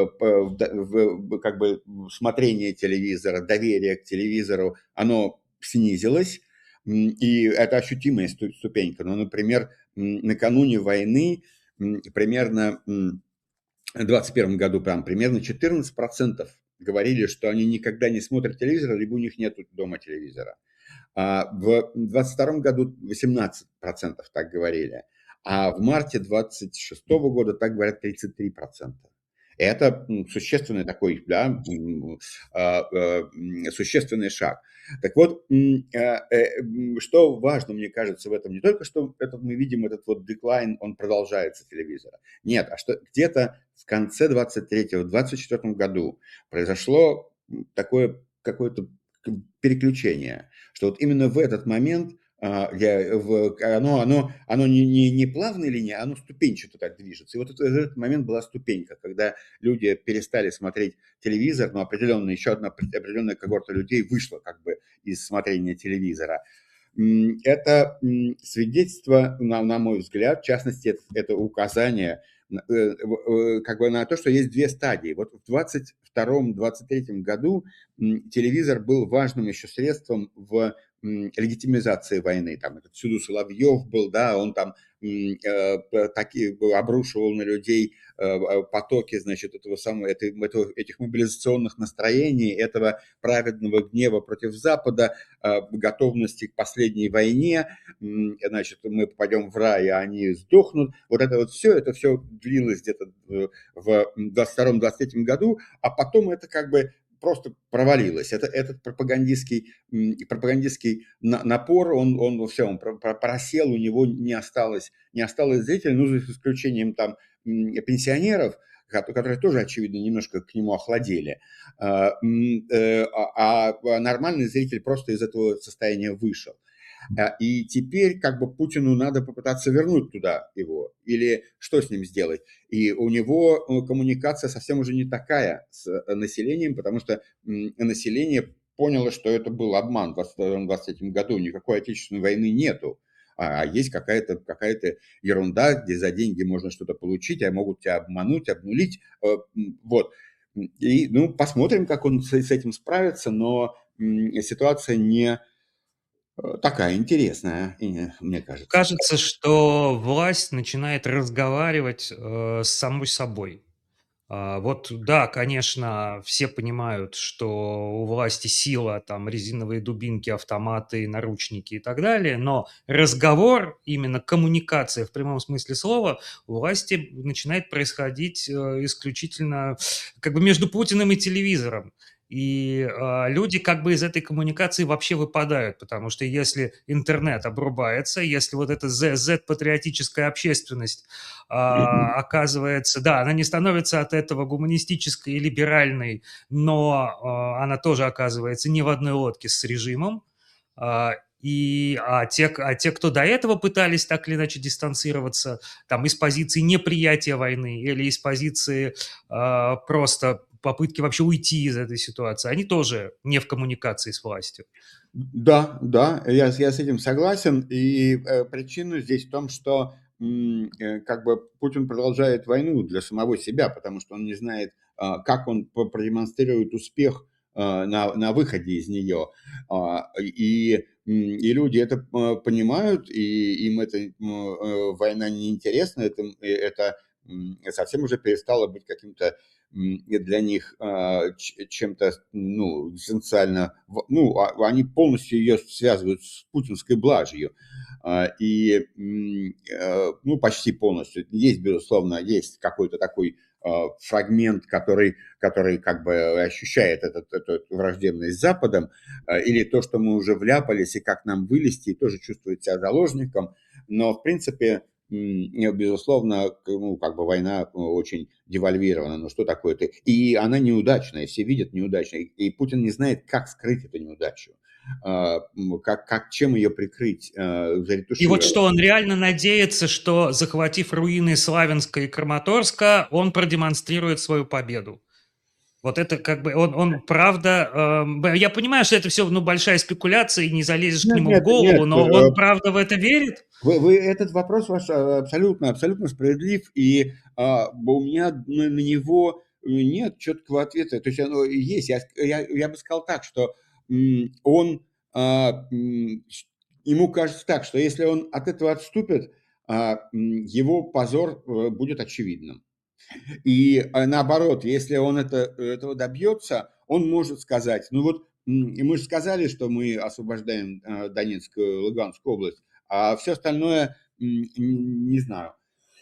как бы смотрение телевизора, доверие к телевизору, оно снизилось, и это ощутимая ступенька. Ну, например, накануне войны примерно в 2021 году примерно 14% говорили, что они никогда не смотрят телевизор, либо у них нет дома телевизора. В 2022 году 18% так говорили, а в марте 2026 года так говорят 33%. Это существенный такой, да, существенный шаг. Так вот, что важно, мне кажется, в этом, не только что мы видим этот вот деклайн, он продолжается телевизора. Нет, а что где-то в конце 23-го, 24 году произошло такое какое-то переключение, что вот именно в этот момент оно не плавной линией, оно ступенчато так движется. И вот этот момент была ступенька, когда люди перестали смотреть телевизор, но еще одна определенная когорта людей вышла как бы из смотрения телевизора. Это свидетельство, на мой взгляд, в частности, это указание как бы на то, что есть две стадии. Вот в 22-23 году телевизор был важным еще средством в легитимизации войны. Там этот всюду Соловьев был, да, он там такие обрушивал на людей потоки, значит, этих мобилизационных настроений, этого праведного гнева против Запада, готовности к последней войне, значит, мы попадем в рай, а они сдохнут. Вот это все длилось где-то в 22-23 году, а потом это как бы просто провалилось. Этот пропагандистский напор, он все, он просел, у него не осталось зрителей, ну, за исключением там пенсионеров, которые тоже, очевидно, немножко к нему охладели. Нормальный зритель просто из этого состояния вышел. И теперь как бы Путину надо попытаться вернуть туда его, или что с ним сделать. И у него коммуникация совсем уже не такая с населением, потому что население поняло, что это был обман в 2023 году, никакой отечественной войны нету. А есть какая-то ерунда, где за деньги можно что-то получить, а могут тебя обмануть, обнулить. Вот. И, ну, посмотрим, как он с этим справится, но ситуация не такая интересная, мне кажется. Кажется, что власть начинает разговаривать с самой собой. Вот да, конечно, все понимают, что у власти сила, там резиновые дубинки, автоматы, наручники и так далее, но разговор, именно коммуникация в прямом смысле слова, у власти начинает происходить исключительно как бы между Путиным и телевизором. И люди как бы из этой коммуникации вообще выпадают, потому что если интернет обрубается, если вот эта Z-патриотическая общественность оказывается, да, она не становится от этого гуманистической и либеральной, но она тоже оказывается не в одной лодке с режимом. Те, кто до этого пытались так или иначе дистанцироваться там, из позиции неприятия войны или из позиции просто попытки вообще уйти из этой ситуации, они тоже не в коммуникации с властью. Да, да, я с этим согласен. И причина здесь в том, что как бы Путин продолжает войну для самого себя, потому что он не знает, как он продемонстрирует успех на выходе из нее. И люди это понимают, и им эта война неинтересна, это совсем уже перестало быть каким-то для них чем-то, ну, эссенциально, ну, они полностью ее связывают с путинской блажью. Ну, почти полностью. Есть, безусловно, есть какой-то такой фрагмент, который как бы ощущает эту враждебность с Западом, или то, что мы уже вляпались, и как нам вылезти, и тоже чувствует себя заложником. Но, в принципе, безусловно, ну, как бы война очень девальвирована. Ну, что такое это? И она неудачная, все видят неудачной. И Путин не знает, как скрыть эту неудачу, чем ее прикрыть, И вот заретушировать. что он реально надеется, что, захватив руины Славянска и Краматорска, он продемонстрирует свою победу. Вот это как бы он правда, я понимаю, что это все, ну, большая спекуляция, и не залезешь к Нет, нему в нет, нет, голову, но он правда в это верит? этот вопрос ваш абсолютно справедлив, и у меня на него нет четкого ответа. То есть оно есть. Я бы сказал так, что он, ему кажется так, что если он от этого отступит, его позор будет очевидным. И наоборот, если он этого добьется, он может сказать, ну вот мы же сказали, что мы освобождаем Донецкую, Луганскую область, а все остальное не знаю.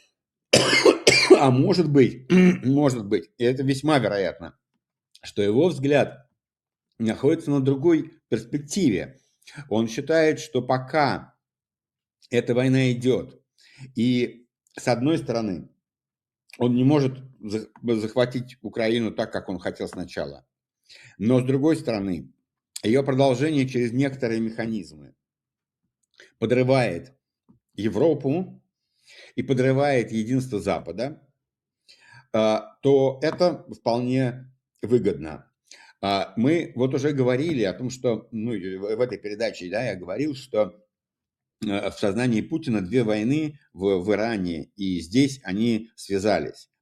А может быть, и это весьма вероятно, что его взгляд находится на другой перспективе. Он считает, что пока эта война идет, и с одной стороны, он не может захватить Украину так, как он хотел сначала. Но с другой стороны, ее продолжение через некоторые механизмы подрывает Европу и подрывает единство Запада, то это вполне выгодно. Мы вот уже говорили о том, что, ну, и в этой передаче, да, я говорил, что в сознании Путина две войны в Иране, и здесь они связались.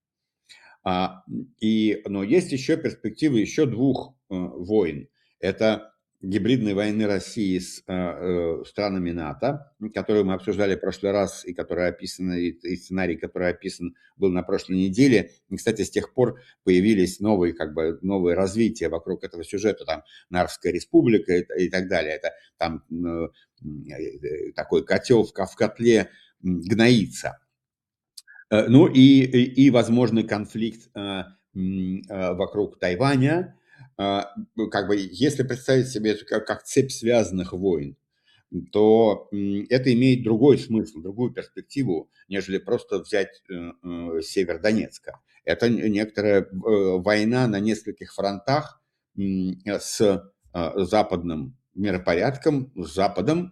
Но есть еще перспективы еще двух войн. Это гибридной войны России с странами НАТО, которую мы обсуждали в прошлый раз, и которая описана, и сценарий, который описан был на прошлой неделе. И, кстати, с тех пор появились новые, как бы, новые развития вокруг этого сюжета, там, Нарвская республика и так далее. Это там такой котел в котле гноится. Ну и возможный конфликт вокруг Тайваня. Как бы, если представить себе это как цепь связанных войн, то это имеет другой смысл, другую перспективу, нежели просто взять север Донецка. Это некоторая война на нескольких фронтах с западным миропорядком, с Западом,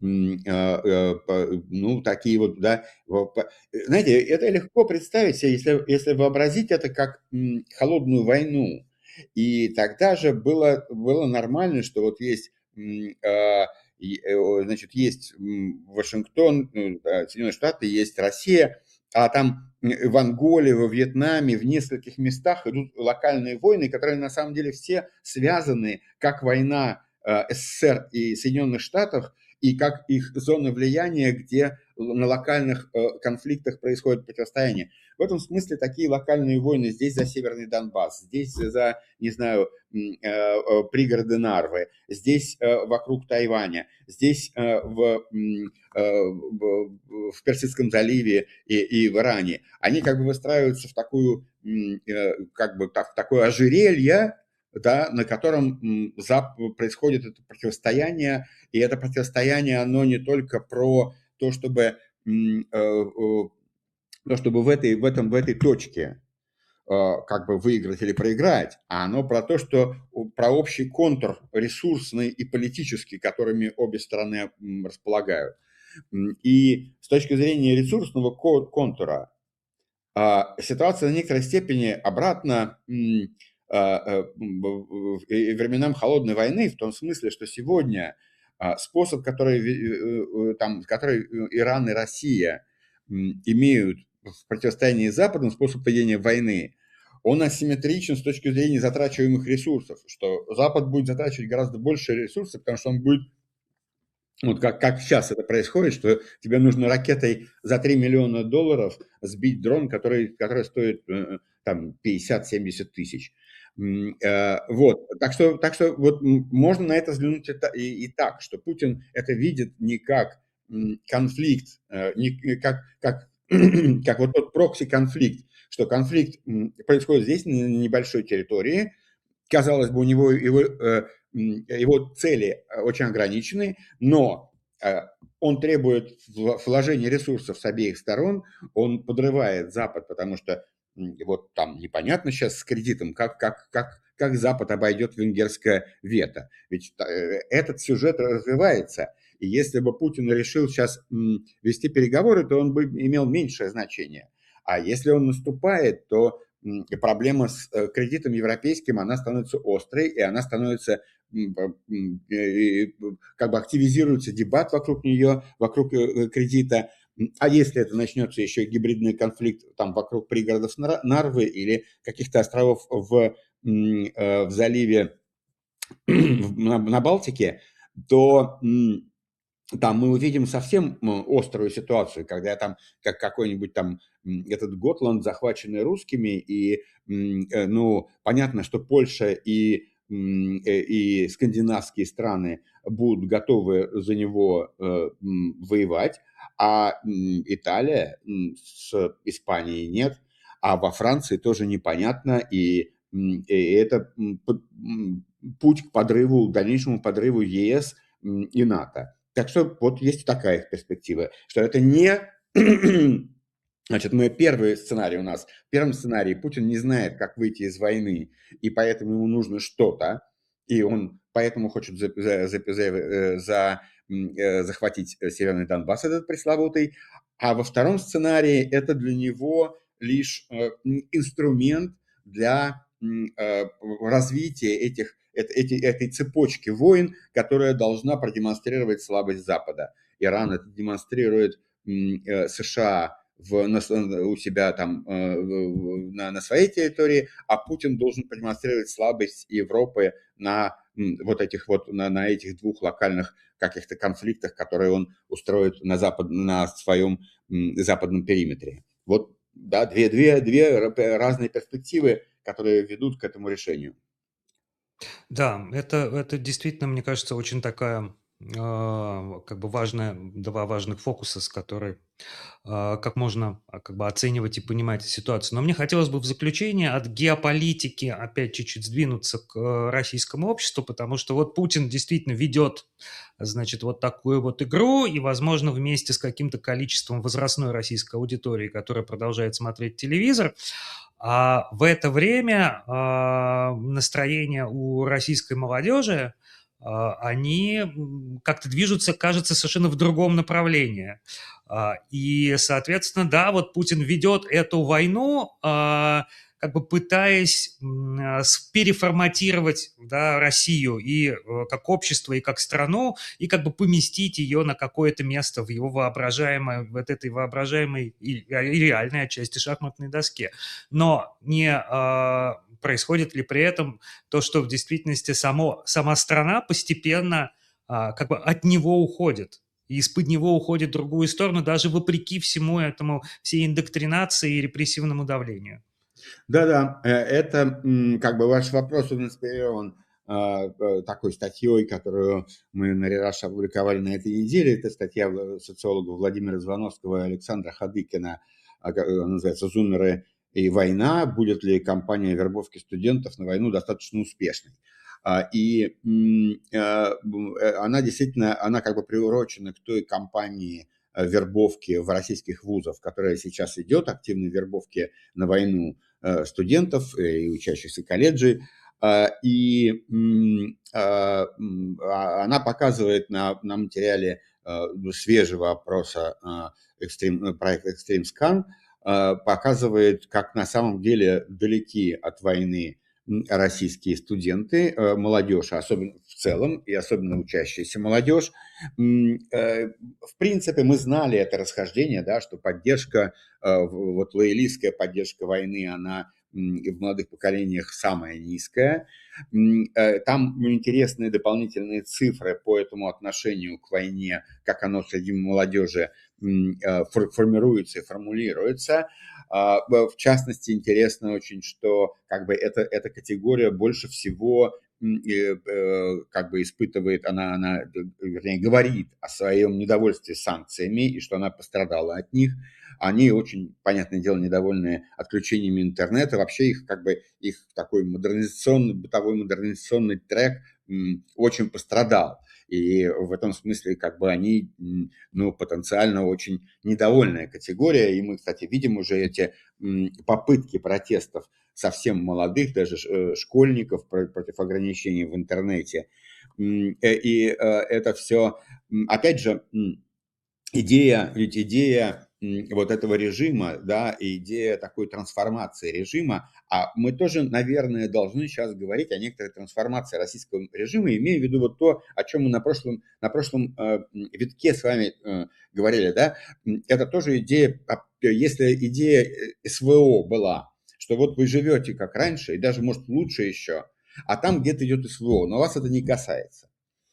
ну, такие вот, да. Знаете, это легко представить себе, если вообразить это как холодную войну. И тогда же было нормально, что вот есть, значит, есть Вашингтон, Соединенные Штаты, есть Россия, а там в Анголе, во Вьетнаме, в нескольких местах идут локальные войны, которые на самом деле все связаны, как война СССР и Соединенных Штатов, и как их зоны влияния, где на локальных конфликтах происходит противостояние. В этом смысле такие локальные войны здесь за Северный Донбасс, здесь за, не знаю, пригороды Нарвы, здесь вокруг Тайваня, здесь в Персидском заливе и в Иране. Они как бы выстраиваются в такую, как бы в такое ожерелье, да, на котором происходит это противостояние, и это противостояние, оно не только про то, чтобы в этой точке как бы выиграть или проиграть, а оно про то, что про общий контур ресурсный и политический, которыми обе стороны располагают. И с точки зрения ресурсного контура ситуация в некоторой степени обратна временам холодной войны, в том смысле, что сегодня способ, который Иран и Россия имеют в противостоянии с Западом, способ ведения войны, он асимметричен с точки зрения затрачиваемых ресурсов, что Запад будет затрачивать гораздо больше ресурсов, потому что он будет, вот как сейчас это происходит, что тебе нужно ракетой за $3 миллиона сбить дрон, который стоит там 50-70 тысяч. Вот. Так что вот можно на это взглянуть и так, что Путин это видит не как конфликт, не как вот тот прокси-конфликт, что конфликт происходит здесь, на небольшой территории. Казалось бы, у него его цели очень ограничены, но он требует вложения ресурсов с обеих сторон, он подрывает Запад, потому что вот там непонятно сейчас с кредитом, как Запад обойдет венгерское вето. Ведь этот сюжет развивается, и если бы Путин решил сейчас вести переговоры, то он бы имел меньшее значение. А если он наступает, то проблема с кредитом европейским, она становится острой, и она становится, как бы активизируется дебат вокруг нее, вокруг кредита. А если это начнется еще гибридный конфликт там вокруг пригородов Нарвы или каких-то островов в заливе на Балтике, то там мы увидим совсем острую ситуацию, когда там как какой-нибудь там этот Готланд, захваченный русскими, и ну понятно, что Польша и скандинавские страны будут готовы за него воевать, а Италия с Испанией нет, а во Франции тоже непонятно, и это путь к подрыву, дальнейшему подрыву ЕС и НАТО. Так что вот есть такая их перспектива, что это не... Значит, первый сценарий у нас. В первом сценарии Путин не знает, как выйти из войны, и поэтому ему нужно что-то, и он поэтому хочет захватить Северный Донбасс, этот пресловутый. А во втором сценарии это для него лишь инструмент для развитие этой цепочки войн, которая должна продемонстрировать слабость Запада. Иран это демонстрирует, США у себя там на своей территории, а Путин должен продемонстрировать слабость Европы на вот этих вот на этих двух локальных каких-то конфликтах, которые он устроит на своем западном периметре. Вот, да, две разные перспективы, которые ведут к этому решению. Да, это действительно, мне кажется, очень такая, как бы важная, два важных фокуса, с которой, как можно, как бы оценивать и понимать ситуацию. Но мне хотелось бы в заключение от геополитики опять чуть-чуть сдвинуться к российскому обществу, потому что вот Путин действительно ведет, значит, вот такую вот игру, и, возможно, вместе с каким-то количеством возрастной российской аудитории, которая продолжает смотреть телевизор, а в это время настроения у российской молодежи, они как-то движутся, кажется, совершенно в другом направлении. И, соответственно, да, вот Путин ведет эту войну, как бы пытаясь переформатировать, да, Россию и как общество, и как страну, и как бы поместить ее на какое-то место в его воображаемой, вот этой воображаемой и реальной отчасти шахматной доске. Но не происходит ли при этом то, что в действительности сама страна постепенно как бы от него уходит, и из-под него уходит в другую сторону, даже вопреки всему этому, всей индоктринации и репрессивному давлению? Да-да, это как бы ваш вопрос, он инспирирован такой статьей, которую мы на Рераш опубликовали на этой неделе. Это статья социолога Владимира Звоновского и Александра Хадыкина, называется «Зумеры и война. Будет ли кампания вербовки студентов на войну достаточно успешной?» И она действительно, она как бы приурочена к той кампании вербовки в российских вузах, которая сейчас идет, активной вербовки на войну студентов и учащихся колледжей. И она показывает на материале свежего опроса проекта Extreme Scan, показывает, как на самом деле далеки от войны российские студенты, молодежь, особенно в целом, и особенно учащаяся молодежь. В принципе, мы знали это расхождение, да, что поддержка, вот лоялистская поддержка войны, она в молодых поколениях самая низкая. Там интересные дополнительные цифры по этому отношению к войне, как оно среди молодежи формируется и формулируется. В частности, интересно очень, что как бы эта категория больше всего как бы испытывает, вернее, говорит о своем недовольстве санкциями и что она пострадала от них. Они очень, понятное дело, недовольны отключениями интернета. Вообще их как бы их такой бытовой модернизационный трек очень пострадал. И в этом смысле как бы они, ну, потенциально очень недовольная категория. И мы, кстати, видим уже эти попытки протестов совсем молодых, даже школьников против ограничений в интернете. И это все, опять же, идея вот этого режима, да, идея такой трансформации режима, а мы тоже, наверное, должны сейчас говорить о некоторой трансформации российского режима, имея в виду вот то, о чем мы на прошлом витке с вами говорили, да, это тоже идея, если идея СВО была, что вот вы живете как раньше, и даже, может, лучше еще, а там где-то идет СВО, но вас это не касается.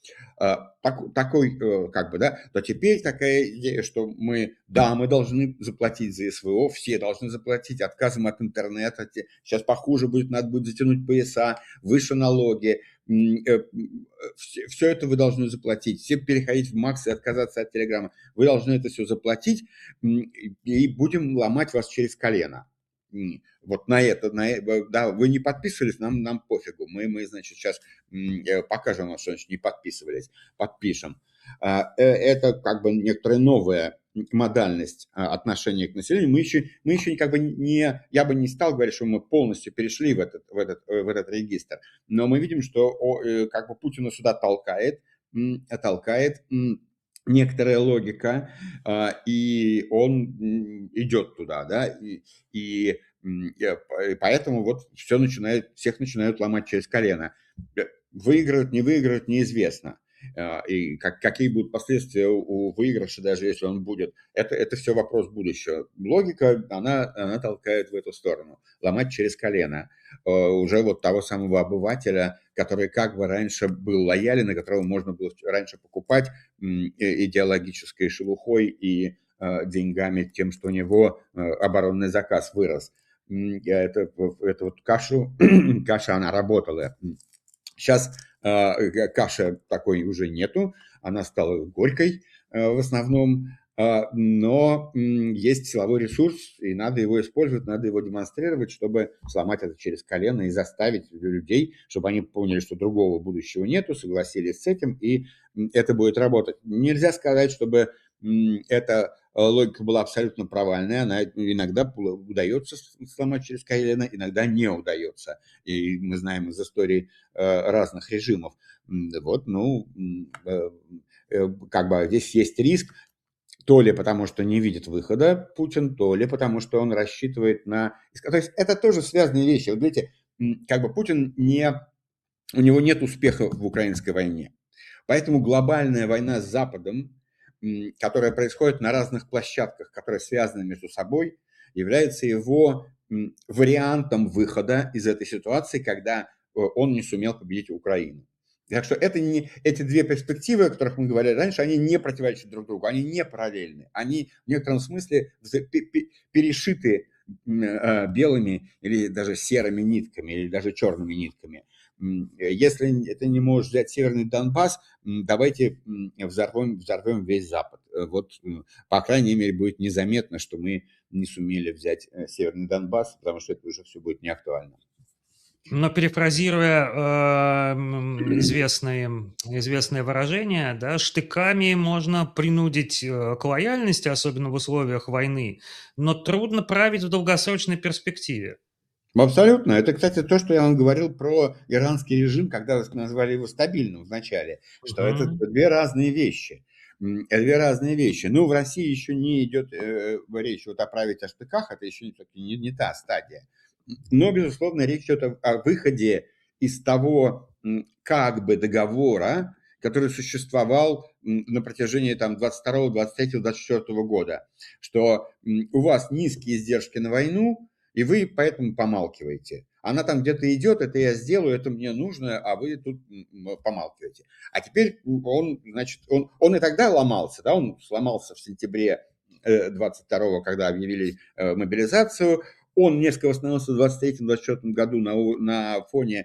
Такой, как бы, да, то теперь такая идея, что мы должны заплатить за СВО, все должны заплатить, отказом от интернета, сейчас похуже будет, надо будет затянуть пояса, выше налоги, все это вы должны заплатить, все переходить в Макс и отказаться от Телеграма, вы должны это все заплатить, и будем ломать вас через колено. Вот да, вы не подписывались, нам пофигу. Мы, значит, сейчас покажем вам, что значит не подписывались, подпишем. Это как бы некоторая новая модальность отношения к населению. Мы еще как бы я бы не стал говорить, что мы полностью перешли в этот регистр, но мы видим, что как бы Путина сюда толкает некоторая логика, и он идет туда, да, и И поэтому вот всех начинают ломать через колено. Выиграют, не выиграют, неизвестно. И какие будут последствия у выигрыша, даже если он будет, это все вопрос будущего. Логика, она толкает в эту сторону. Ломать через колено. Уже вот того самого обывателя, который как бы раньше был лоялен, и которого можно было раньше покупать идеологической шелухой и деньгами, тем, что у него оборонный заказ вырос. Это вот каша, она работала. Сейчас каши такой уже нету, она стала горькой в основном, но есть силовой ресурс, и надо его использовать, надо его демонстрировать, чтобы сломать это через колено и заставить людей, чтобы они поняли, что другого будущего нету, согласились с этим, и это будет работать. Нельзя сказать, чтобы эта логика была абсолютно провальная, она иногда удается сломать через колено, иногда не удается. И мы знаем из истории разных режимов. Вот, как бы здесь есть риск, то ли потому, что не видит выхода Путин, то ли потому, что он рассчитывает на... То есть это тоже связанные вещи. Вот видите, как бы Путин у него нет успеха в украинской войне. Поэтому глобальная война с Западом, которая происходит на разных площадках, которые связаны между собой, является его вариантом выхода из этой ситуации, когда он не сумел победить Украину. Так что эти две перспективы, о которых мы говорили раньше, они не противоречат друг другу, они не параллельны. Они в некотором смысле перешиты белыми или даже серыми нитками, или даже черными нитками. Если это не может взять Северный Донбасс, давайте взорвем весь Запад. Вот, по крайней мере, будет незаметно, что мы не сумели взять Северный Донбасс, потому что это уже все будет неактуально. Но перефразируя известное выражение, да, штыками можно принудить к лояльности, особенно в условиях войны, но трудно править в долгосрочной перспективе. Абсолютно. Это, кстати, то, что я вам говорил про иранский режим, когда вы назвали его стабильным вначале, что это две разные вещи. Две разные вещи. Ну, в России еще не идет речь вот о править о штыках, это еще не та стадия. Но, безусловно, речь идет о выходе из того как бы договора, который существовал на протяжении там 22, 23, 24 года, что у вас низкие издержки на войну, и вы поэтому помалкиваете. Она там где-то идет, это я сделаю, это мне нужно, а вы тут помалкиваете. А теперь он и тогда ломался, да, он сломался в сентябре 22-го, когда объявили мобилизацию. Он несколько восстановился в 23-24 году на фоне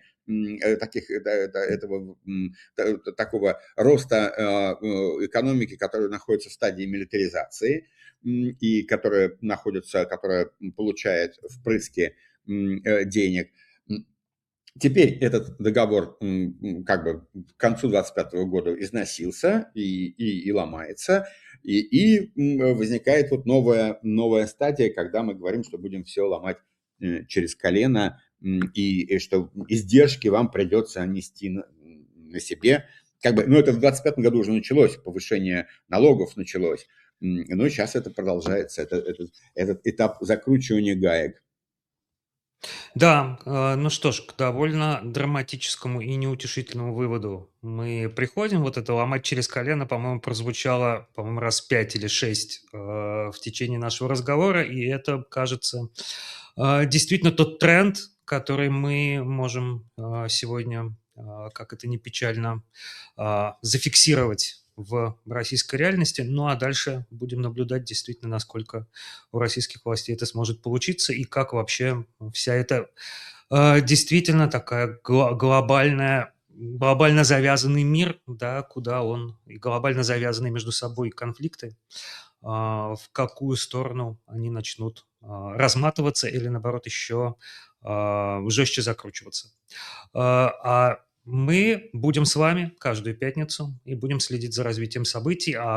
такого роста экономики, которая находится в стадии милитаризации и которая получает впрыски денег. Теперь этот договор как бы к концу 25 года износился и ломается, и возникает вот новая стадия, когда мы говорим, что будем все ломать через колено, и что издержки вам придется нести на себе. Как бы, это в 25 году уже началось, повышение налогов началось, но сейчас это продолжается, этот этап закручивания гаек. Да, ну что ж, к довольно драматическому и неутешительному выводу мы приходим. Вот это ломать через колено, по-моему, прозвучало, по-моему, раз 5 или 6 в течение нашего разговора, и это, кажется, действительно тот тренд, который мы можем сегодня, как это ни печально, зафиксировать в российской реальности. Ну а дальше будем наблюдать действительно, насколько у российских властей это сможет получиться и как вообще вся эта действительно такая глобально завязанный мир, да, куда он, и глобально завязанные между собой конфликты, в какую сторону они начнут разматываться или, наоборот, еще жестче закручиваться. А мы будем с вами каждую пятницу и будем следить за развитием событий, а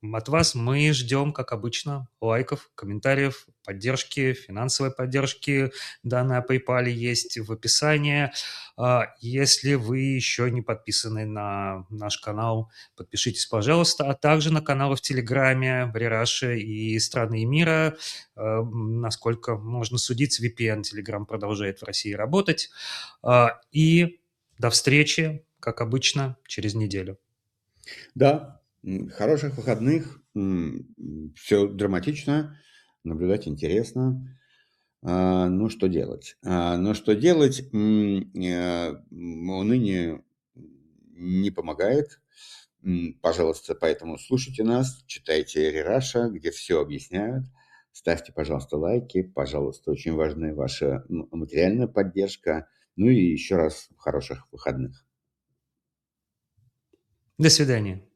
от вас мы ждем, как обычно, лайков, комментариев, поддержки, финансовой поддержки. Данные о PayPal есть в описании. Если вы еще не подписаны на наш канал, подпишитесь, пожалуйста, а также на каналы в Телеграме, в Рераше и страны мира. Насколько можно судить, VPN Telegram продолжает в России работать. И до встречи, как обычно, через неделю. Да, хороших выходных. Все драматично, наблюдать интересно. Ну, что делать? Уныние не помогает. Пожалуйста, поэтому слушайте нас, читайте Рераша, где все объясняют. Ставьте, пожалуйста, лайки. Пожалуйста, очень важна ваша материальная поддержка. Ну и еще раз хороших выходных. До свидания.